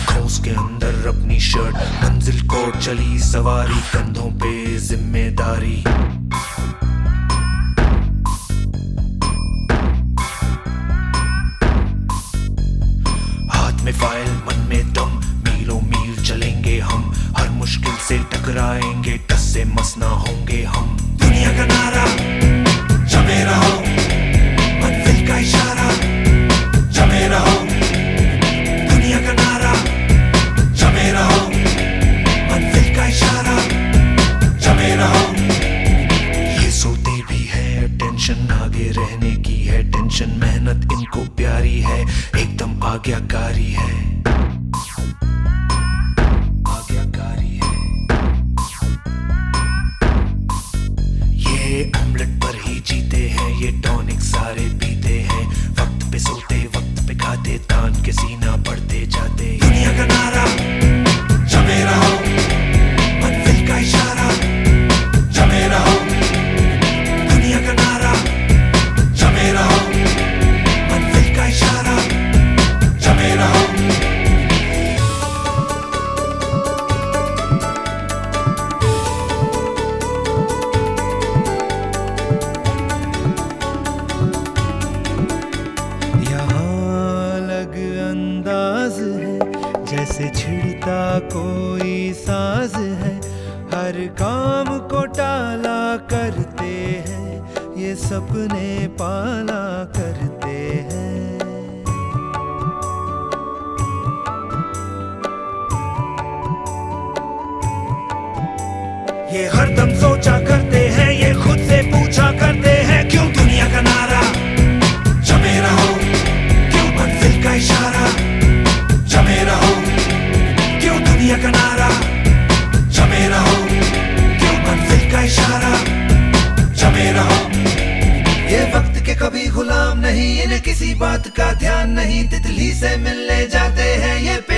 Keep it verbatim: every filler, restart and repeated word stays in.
खोस के अंदर अपनी शर्ट, मंजिल को चली सवारी, कंधों पे जिम्मेदारी। हाथ में फाइल मन में दम, मीलों मील चलेंगे हम, हर मुश्किल से टकराएंगे, टस से मस ना होंगे हम। दुनिया का नारा जमे रहो, मंजिल का इशारा जमे रहो। दुनिया का नारा जमे रहो, मंजिल का इशारा जमे रहो। ये सोते भी है टेंशन, आगे रहने की है टेंशन, मेहनत इनको प्यारी है, एकदम आज्ञाकारी है, आज्ञाकारी है। ये ऑमलेट पर ही जीते हैं, ये टॉनिक सारे पीते हैं, वक्त पे सोते वक्त पे खाते, तान के सीना बढ़ते जाते। दुनिया का नारा जमे रहो, मंजिल का इशारा जमे रहो। दुनिया का नारा जमे रहो, मंजिल का इशारा जमे रहो। अंदाज है जैसे छिड़ता कोई साज है, हर काम को टाला करते हैं, ये सपने पाला करते हैं। ये हरदम सोचा करते हैं, ये खुद से पूछा करते हैं, क्यों दुनिया का नारा जमे रहो, क्यों मंजिल का इशारा जमे रहो। क्यों दुनिया का नारा जमे रहो, क्यों मंजिल का इशारा जमे रहो। ये वक्त के कभी गुलाम नहीं, इन्हें किसी बात का ध्यान नहीं, तितली से मिलने जाते हैं ये